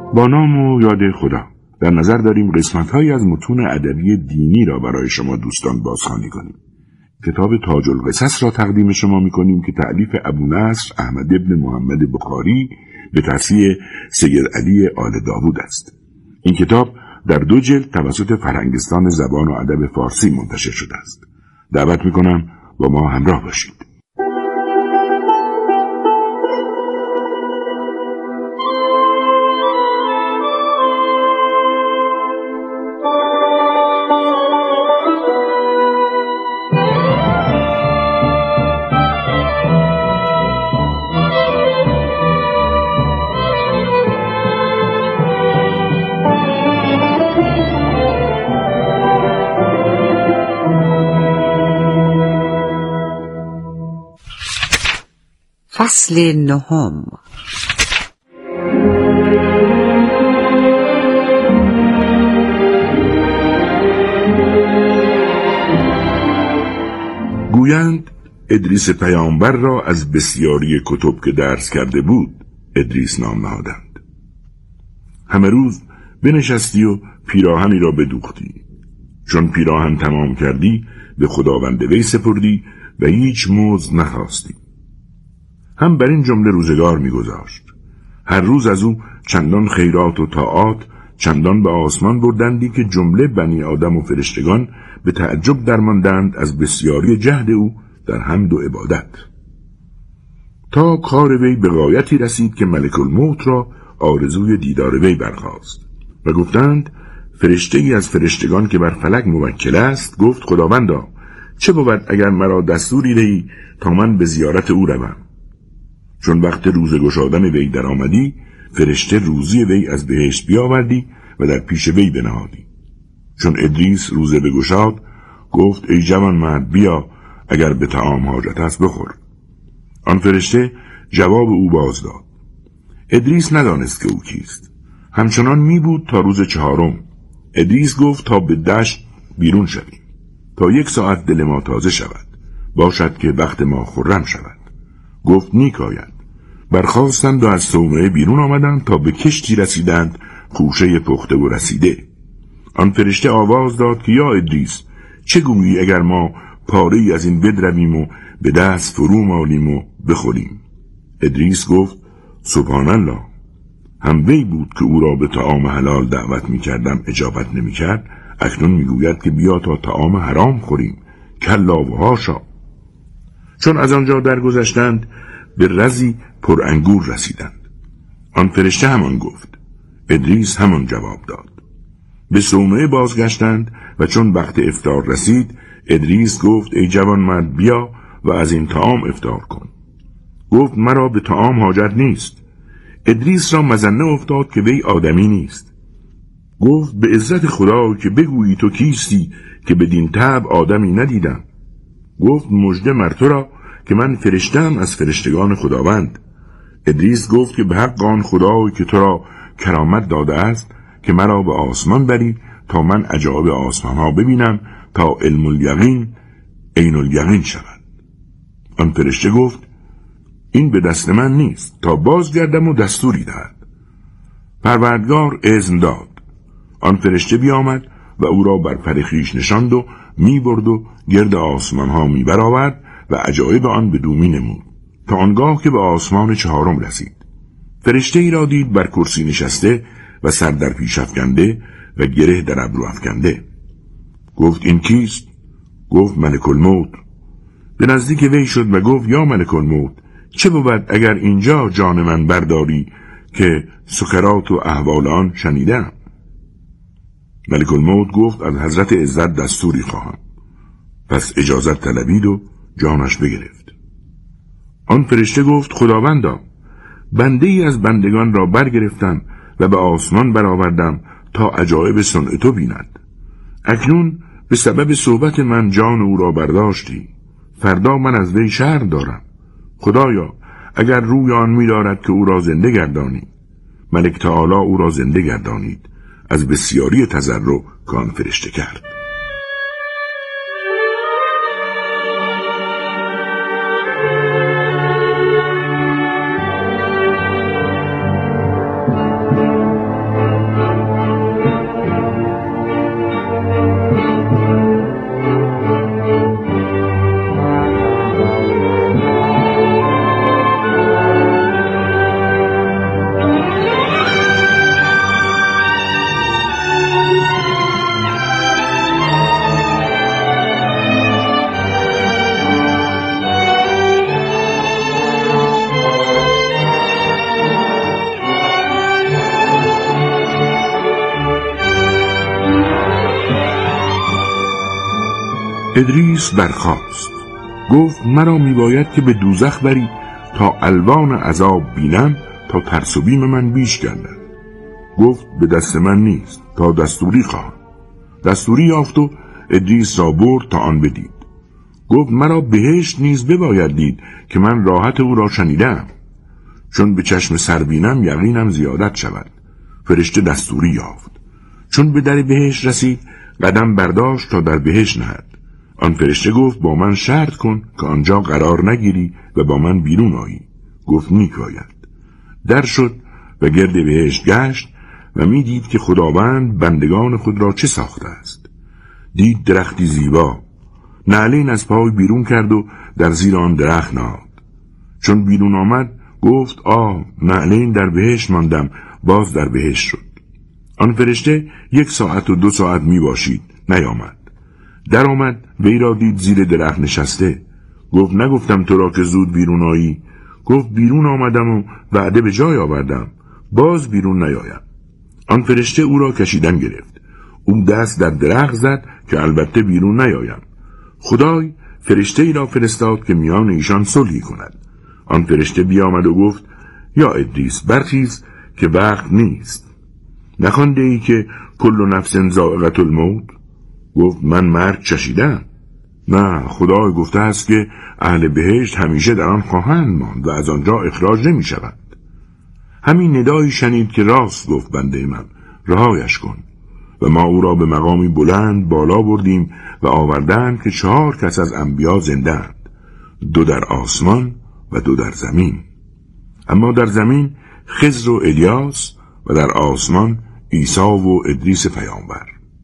با نام و یاد خدا. در نظر داریم قسمت‌هایی از متون ادبی دینی را برای شما دوستان بازخوانی کنیم. کتاب تاج القصص را تقدیم شما می‌کنیم که تألیف ابونصر احمد بن محمد بخاری به تصحیح سید علی آل داوود است. این کتاب در 2 جلد توسط فرهنگستان زبان و ادب فارسی منتشر شده است. دعوت می‌کنم با ما همراه باشید. فصل 9. گویند ادریس پیامبر را از بسیاری کتب که درس کرده بود ادریس نام نهادند. همه روز بنشستی و پیراهنی را بدوختی. چون پیراهن تمام کردی به خداوند وی سپردی و هیچ مزد نخواستی. هم بر این جمله روزگار می‌گذاشت. هر روز از او چندان خیرات و طاعات چندان به آسمان بردندی که جمله بنی آدم و فرشتگان به تعجب درماندند از بسیاری جهد او در حمد و عبادت، تا کار وی به غایتی رسید که ملک الموت را آرزوی دیدار وی برخاست و گفتند فرشته‌ای از فرشتگان که بر فلک موکل است گفت خداوندا چه بود اگر مرا دستوری دهی تا من به زیارت او روم. چون وقت روزه گشادن وی در آمدی فرشته روزی وی از بهشت بیاوردی و در پیش وی بنهادی. چون ادریس روزه بگشاد گفت ای جوان مرد بیا اگر به طعام حاجت است بخور. آن فرشته جواب او باز داد. ادریس ندانست که او کیست. همچنان می بود تا روز 4. ادریس گفت تا به دشت بیرون شویم تا 1 ساعت دل ما تازه شود، باشد که وقت ما خرم شود. گفت نیک آید. برخاستند و از صومعه بیرون آمدند تا به کشتی رسیدند خوشه پخته و رسیده. آن فرشته آواز داد که یا ادریس چه گویی اگر ما پاره‌ای از این بدرویم و به دست فرو مالیم و بخوریم؟ ادریس گفت سبحان الله. هم وی بود که او را به طعام حلال دعوت می کردم اجابت نمی کرد، اکنون می گوید که بیا تا طعام حرام خوریم. کلا و هاشا. چون از آنجا درگذشتند به رزی پر انگور رسیدند. آن فرشته همان گفت. ادریس همان جواب داد. به صومعه بازگشتند و چون وقت افطار رسید ادریس گفت ای جوان مرد بیا و از این طعام افطار کن. گفت مرا به طعام حاجت نیست. ادریس را مظنه افتاد که وی آدمی نیست. گفت به عزت خدا که بگویی تو کیستی که بدین طبع آدمی ندیدم. گفت مژده مر تو را که من فرشته‌ام از فرشتگان خداوند. ادریس گفت که به حق آن خدایی که تو را کرامت داده است که مرا به آسمان بری تا من عجایب آسمان ها ببینم تا علم الیقین عین الیقین شود. آن فرشته گفت این به دست من نیست تا بازگردم و دستوری دهد. پروردگار اذن داد. آن فرشته بیامد و او را بر پر خویش نشاند و می برد و گرد آسمان ها می برآورد و عجایب آن بدو می نمود تا آنگاه که به آسمان 4 رسید. فرشته ای را دید بر کرسی نشسته و سر در پیش افکنده و گره در ابرو افکنده. گفت این کیست؟ گفت ملک الموت. به نزدیک وی شد و گفت یا ملک الموت چه بود اگر اینجا جان من برداری که سکرات و احوال آن شنیدم؟ ملک الموت گفت از حضرت عزت دستوری خواهم. پس اجازت طلبید و جانش بگرفت. آن فرشته گفت خداوندا بنده ای از بندگان را برگرفتم و به آسمان برآوردم تا عجایب صنع تو بیند. اکنون به سبب صحبت من جان او را برداشتی. فردا من از وی شرم دارم. خدایا اگر روی آن می دارد که او را زنده گردانی. ملک تعالی او را زنده گردانید. از بسیاری تضرع کان فرشته کرد. ادریس برخاست. گفت مرا میباید که به دوزخ بری تا الوان عذاب بینم تا ترس و بیم من بیش گردد. گفت به دست من نیست، تا دستوری خواهم. دستوری یافت و ادریس را برد تا آن بدید. گفت مرا بهشت نیز بباید دید که من راحت او را شنیدم. چون به چشم سر بینم یقینم زیادت شود. فرشته دستوری یافت. چون به در بهشت رسید قدم برداشت تا در بهشت نهد. آن فرشته گفت با من شرط کن که آنجا قرار نگیری و با من بیرون آیی. گفت می‌آید. در شد و گرد بهشت گشت و می‌دید که خداوند بندگان خود را چه ساخته است. دید درختی زیبا. نعلین از پای بیرون کرد و در زیر آن درخت نهاد. چون بیرون آمد گفت نعلین در بهشت ماندم، باز در بهشت شد. آن فرشته 1 ساعت و 2 ساعت می باشید نیامد. در آمد وی را دید زیر درخت نشسته. گفت نگفتم تو را که زود بیرون آیی؟ گفت بیرون آمدم و وعده به جای آوردم، باز بیرون نیایم. آن فرشته او را کشیدن گرفت. او دست در درخت زد که البته بیرون نیایم. خدای فرشته ای را فرستاد که میان ایشان صلحی کند. آن فرشته بیامد و گفت یا ادریس برخیز که وقت نیست. نخوانده ای که کل نفس ذائقة الموت؟ گفت من مرگ چشیدم. نه، خدای گفته است که اهل بهشت همیشه در آن خواهند ماند و از آنجا اخراج نمی شود. همین ندایی شنید که راست گفت بنده من، رهایش کن. و ما او را به مقامی بلند بالا بردیم و آوردند که 4 کس از انبیا زنده‌اند، 2 در آسمان و 2 در زمین. اما در زمین خضر و الیاس و در آسمان عیسی و ادریس پیامبر.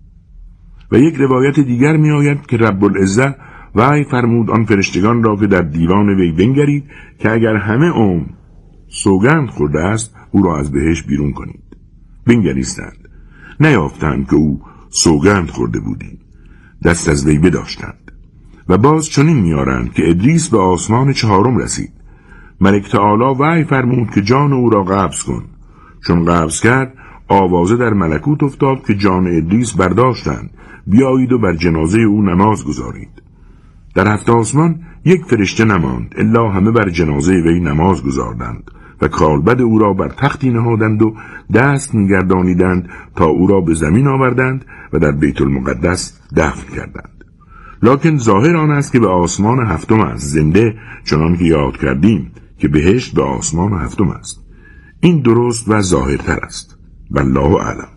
و یک روایت دیگر می آید که رب العزه وحی فرمود آن فرشتگان را که در دیوان وی بنگرید که اگر همه عمر سوگند خورده است او را از بهشت بیرون کنید. بنگریستند، نیافتند که او سوگند خورده بودی، دست از وی بداشتند. و باز چنین میارند که ادریس به آسمان 4 رسید. ملک تعالی وحی فرمود که جان او را قبض کن. چون قبض کرد آوازه در ملکوت افتاد که جان ادریس برداشتند، بیایید و بر جنازه او نماز گزارید. در 7 آسمان 1 فرشته نماند الا همه بر جنازه وی نماز گزاردند و کالبد او را بر تختی نهادند و دست می‌گردانیدند تا او را به زمین آوردند و در بیت المقدس دفن کردند. لکن ظاهر آن است که به آسمان 7 است، زنده چنان که یاد کردیم که بهشت به آسمان 7 است. این درست و ظاهرتر است. والله اعلم.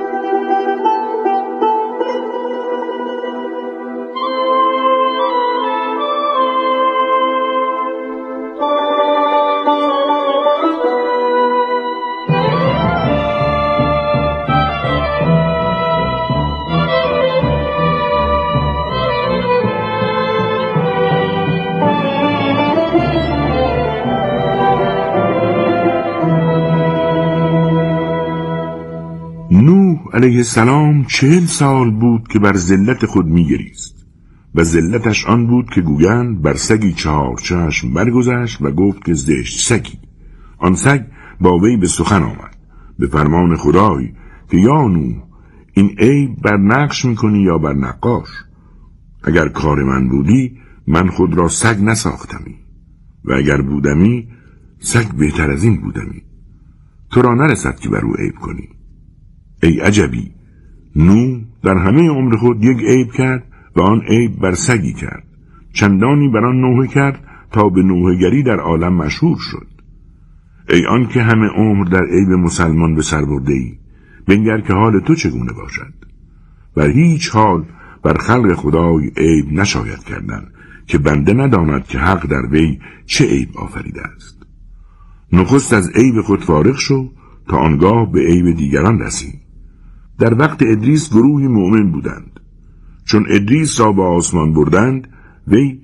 نوح علیه السلام 40 سال بود که بر ذلت خود می‌گریست و ذلتش آن بود که گویند بر سگی 4 چشم برگذشت و گفت که زشت سگی. آن سگ با وی به سخن آمد به فرمان خدای که یا نوح این عیب بر نقش می‌کنی یا بر نقاش؟ اگر کار من بودی من خود را سگ نساختمی و اگر بودمی سگ بهتر از این بودمی. تو را نرسد که بر او عیب کنی. ای عجبی، نوح در همه عمر خود 1 عیب کرد و آن عیب بر سگی کرد. چندانی بر آن نوحه کرد تا به نوحه‌گری در عالم مشهور شد. ای آن که همه عمر در عیب مسلمان به سر برده ای، بنگر که حال تو چگونه باشد. بر هیچ حال بر خلق خدای عیب نشاید کردن که بنده نداند که حق در وی چه عیب آفریده است. نخست از عیب خود فارغ شو تا آنگاه به عیب دیگران رسی. در وقت ادریس گروهی مؤمن بودند. چون ادریس را به آسمان بردند وی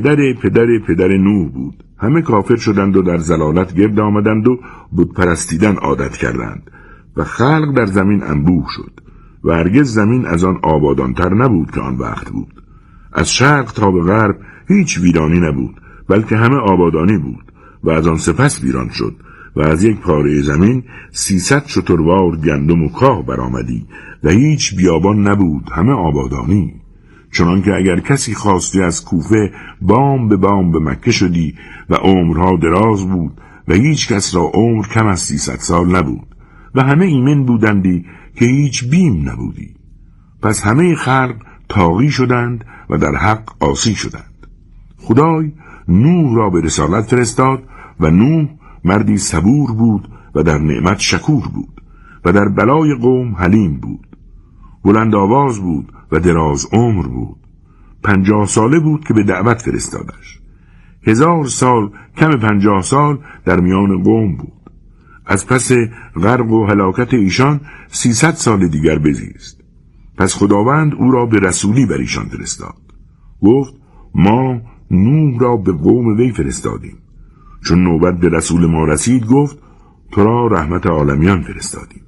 پدر نوح بود. همه کافر شدند و در ضلالت گرد آمدند و بت پرستیدن عادت کردند و خلق در زمین انبوه شد و هرگز زمین از آن آبادانتر نبود که آن وقت بود. از شرق تا به غرب هیچ ویرانی نبود بلکه همه آبادانی بود و از آن سپس ویران شد و از یک پاره زمین 300 شتروار گندم و کاه برآمدی و هیچ بیابان نبود، همه آبادانی. چنان که اگر کسی خواستی از کوفه بام به بام به مکه شدی و عمرها دراز بود و هیچ کس را عمر کم از 300 سال نبود و همه ایمن بودندی که هیچ بیم نبودی. پس همه خلق طاغی شدند و در حق عاصی شدند. خدای نوح را به رسالت فرستاد و نوح مردی صبور بود و در نعمت شکور بود و در بلای قوم حلیم بود. بلند آواز بود و دراز عمر بود. 50 ساله بود که به دعوت فرستادش. 1000 سال کم 50 سال در میان قوم بود. از پس غرق و هلاکت ایشان 300 سال دیگر بزیست. پس خداوند او را به رسولی بر ایشان فرستاد. گفت ما نوح را به قوم وی فرستادیم. چون نوبت به رسول ما رسید گفت تو را رحمت عالمیان فرستادیم.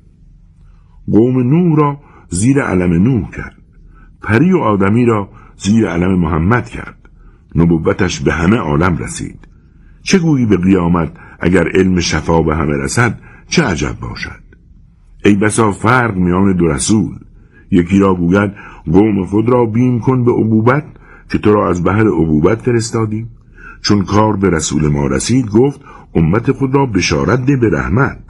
قوم نوح را زیر علم نوح کرد. پری و آدمی را زیر علم محمد کرد. نبوتش به همه عالم رسید. چه گویی به قیامت اگر علم شفا به همه رسد چه عجب باشد. ای بسا فرق میان دو رسول. یکی را گوید قوم خود را بیم کن به عقوبت که تو را از بهر عقوبت فرستادیم. چون کار به رسول ما رسید گفت امت خود را بشارت ده به رحمت.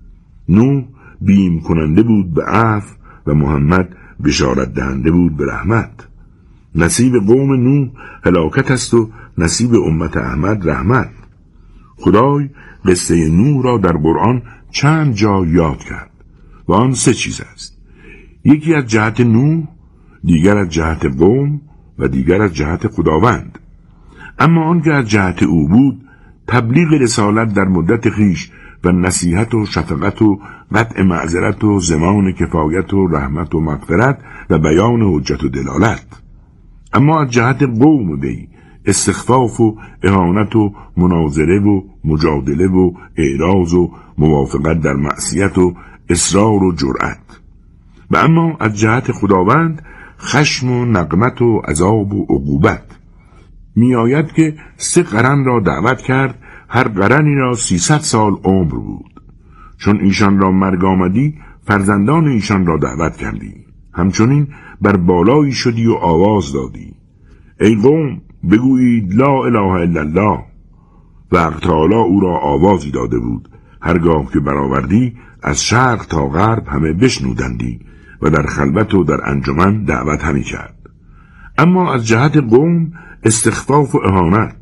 نوح بیم کننده بود به عفو و محمد بشارت دهنده بود به رحمت. نصیب قوم نوح هلاکت است و نصیب امت احمد رحمت. خدای قصه نوح را در قرآن چند جا یاد کرد و آن 3 چیز است. یکی از جهت نوح، دیگر از جهت قوم و دیگر از جهت خداوند. اما آن که از جهت او بود تبلیغ رسالت در مدت خویش و نصیحت و شفقت و قطع معذرت و ضمان کفایت و رحمت و مغفرت و بیان حجت و دلالت. اما از جهت قوم وی استخفاف و اهانت و مناظره و مجادله و اعراض و موافقت در معصیت و اصرار و جرأت. و اما از جهت خداوند خشم و نقمت و عذاب و عقوبت. می آید که 3 قرن را دعوت کرد، هر قرنی را 300 سال عمر بود. چون ایشان را مرگ آمدی فرزندان ایشان را دعوت کردی. همچنین بر بالایی شدی و آواز دادی ای قوم بگویید لا اله الا الله. و حق تعالی او را آوازی داده بود، هرگاه که برآوردی از شرق تا غرب همه بشنودندی و در خلوت و در انجمن دعوت همی کرد. اما از جهت قوم استخفاف و اهانت.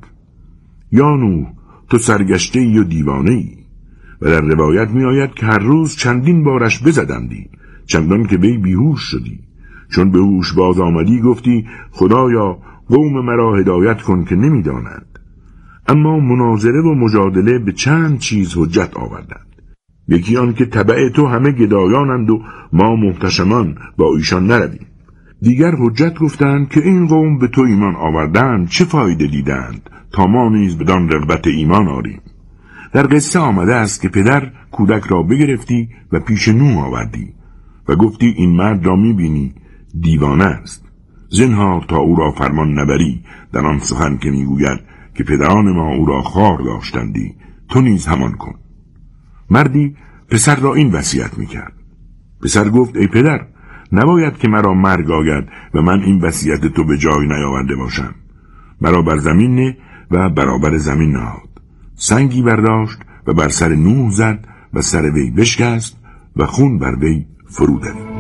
یا نوح تو سرگشته ای و دیوانه ای. و در روایت می آید که هر روز چندین بارش بزدندی چندان که وی بیهوش شدی. چون به هوش باز آمدی گفتی خدایا قوم مرا هدایت کن که نمی دانند. اما مناظره و مجادله به چند چیز حجت آوردند. یکی آن که تبع تو همه گدایانند و ما محتشمان با ایشان نرویم. دیگر حجت گفتند که این قوم به تو ایمان آوردند چه فایده دیدند تا ما نیز بدان رغبت ایمان آریم. در قصه آمده است که پدر کودک را بگرفتی و پیش نوح آوردی و گفتی این مرد را میبینی دیوانه است، زنهار تا او را فرمان نبری در آن سخن که میگوید که پدران ما او را خوار داشتندی، تو نیز همان کن. مردی پسر را این وصیت میکرد. پسر گفت ای پدر نباید که مرا مرگ آید و من این وصیت تو به جای نیاورده باشم. مرا بر زمین نه و برابر زمین نهاد. سنگی برداشت و بر سر نوح زد و سر وی بشکست و خون بر وی فرو دوید.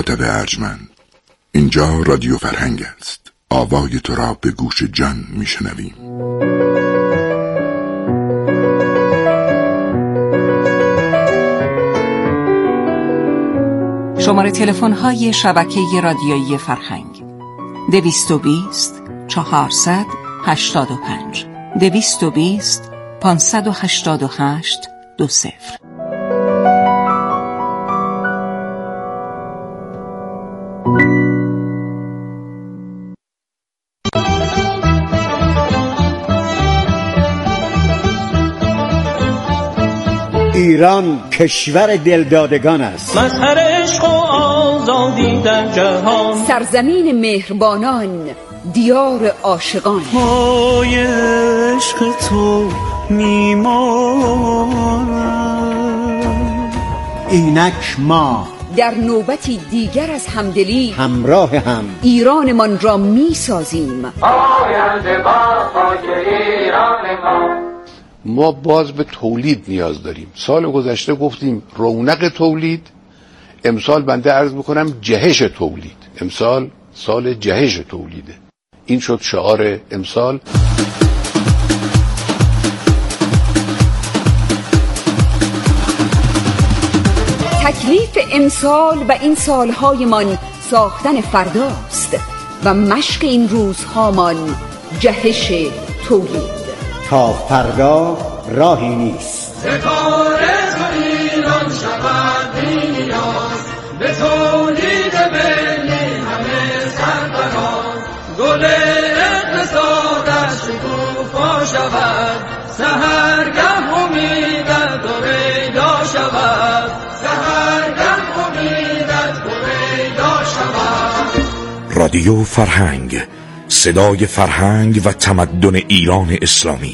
مخاطب ارجمند، اینجا رادیو فرهنگ است. آوای تو را به گوش جان میشنویم. شماره تلفن های شبکه رادیویی فرهنگ 220 400 85 220 588 20. ایران کشور دلدادگان است، مظهر عشق و آزادی در جهان، سرزمین مهربانان، دیار عاشقان. پای عشق تو میمانم. اینک ما در نوبتی دیگر از همدلی همراه هم ایرانمان را میسازیم. آینده با خاک ایران ما باز به تولید نیاز داریم. سال گذشته گفتیم رونق تولید، امسال بنده عرض میکنم جهش تولید. امسال سال جهش تولیده. این شد شعار امسال. تکلیف امسال و این سالهایمان ساختن فرداست و مشق این روزهامان جهش تولید. تا فردا راهی نیست. ستاره تو ایران شود نیاز، به تولید ملی همه سرفراز. گل اقتصادش شکوفا شود، سحرگه امیدت پیدا شود، سحرگه امیدت پیدا شود. رادیو فرهنگ، صدای فرهنگ و تمدن ایران اسلامی.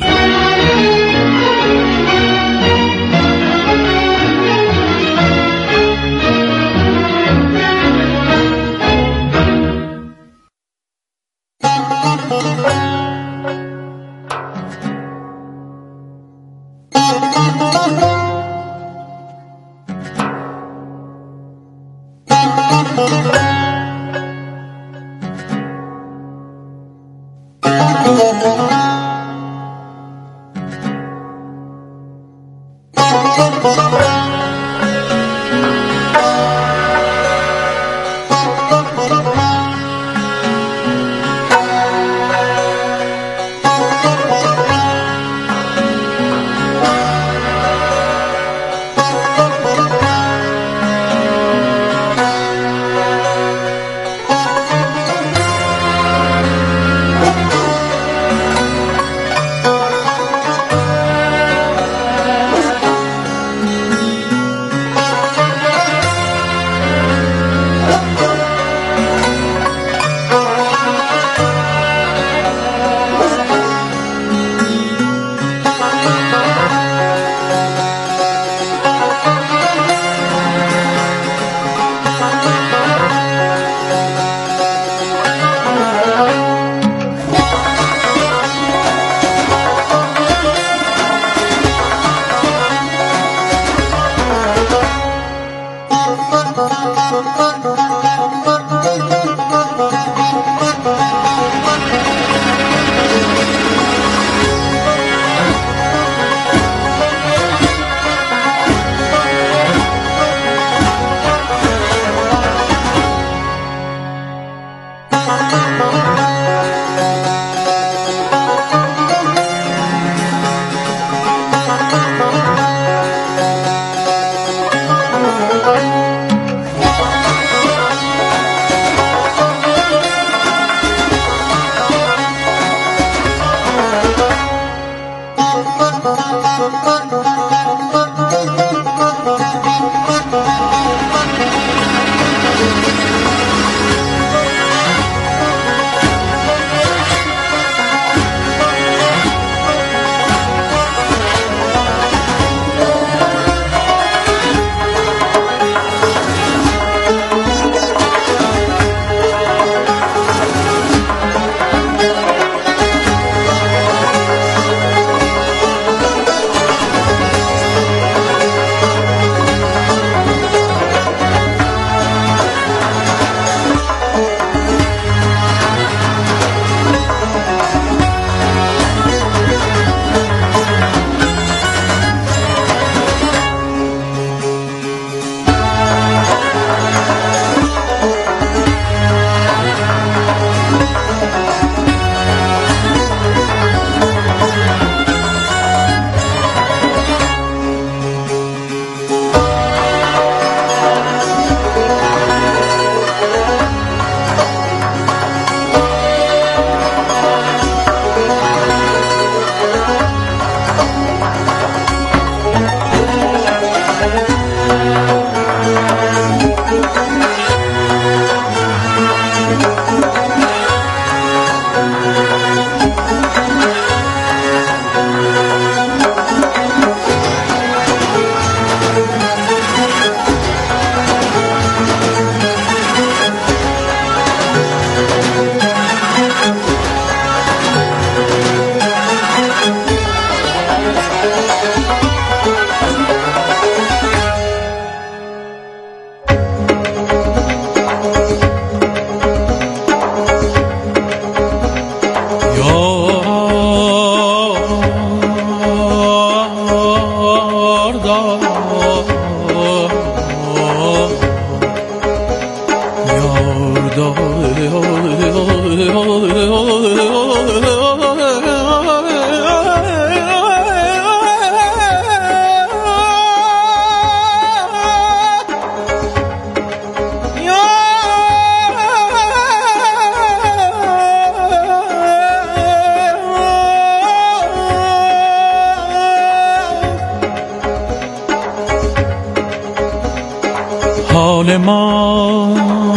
حال ما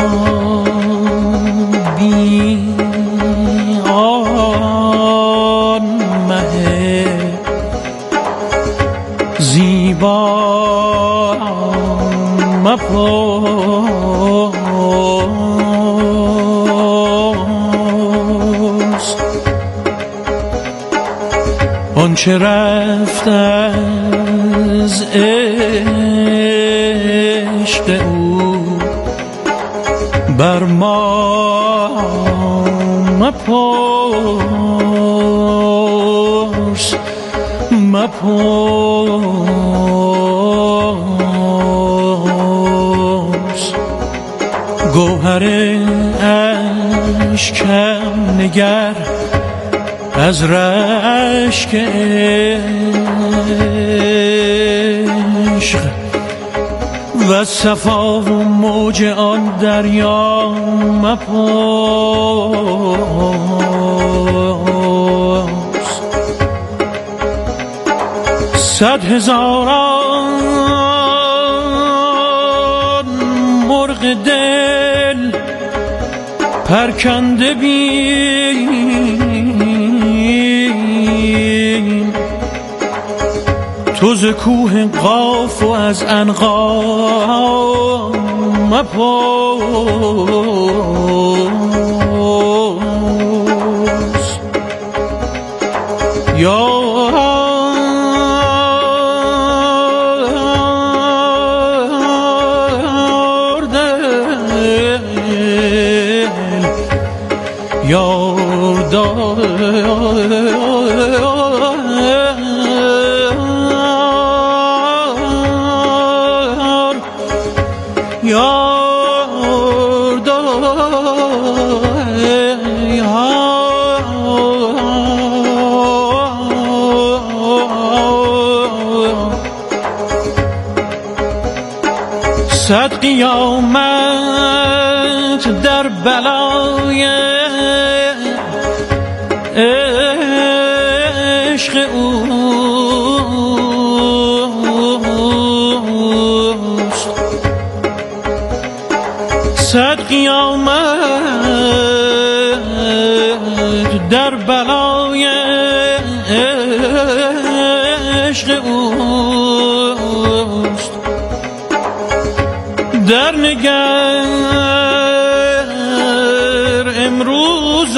بی آن مه زیبا مپرس، آنچه رفت از عشق او بر ما مپرس، مپرس. گوهر اشکم نگر از رشک عشق و صفا و موج آن دریا مپرس. 100,000 مرغ دل پرکنده بین، تو ز کوه قاف و از عنقا مپرس. یا صد قیامت در بلای عشق اوست، 100 قیامت در بلای عشق اوست. در نگر امروز،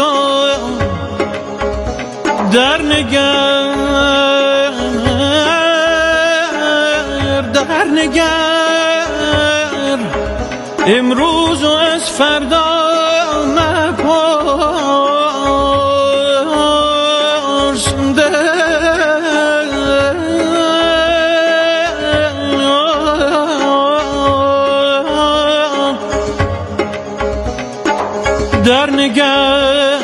در نگر، در نگر امروز و از فردا مپرس. در نگر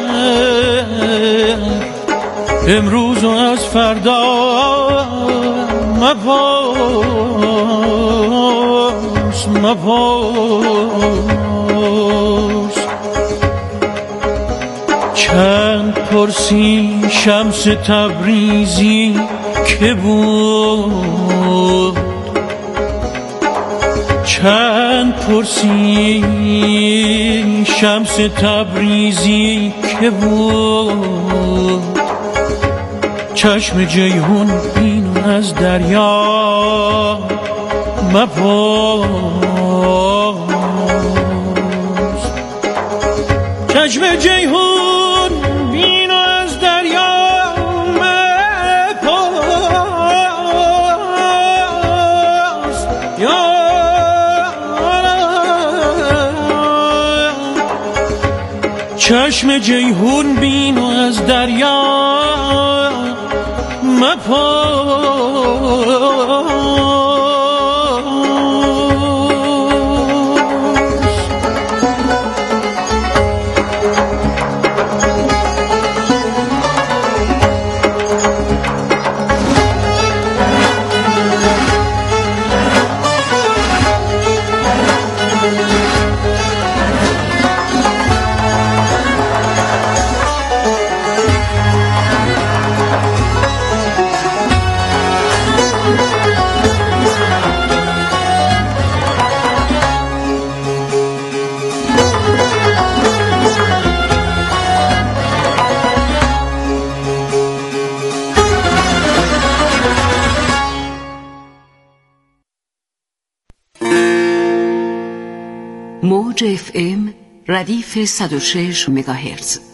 امروز و از فردا مپرس، مپرس. چند پرسی شمس تبریزی که بود، چند پرسی شمس تبریزی که بود، چشم جیهون بین از دریا مپرس، چشم جیهون بین از دریا مپرس. چشم جیهون بین از دریا مپرس. موج FM ردیف 106 مگاهرتز.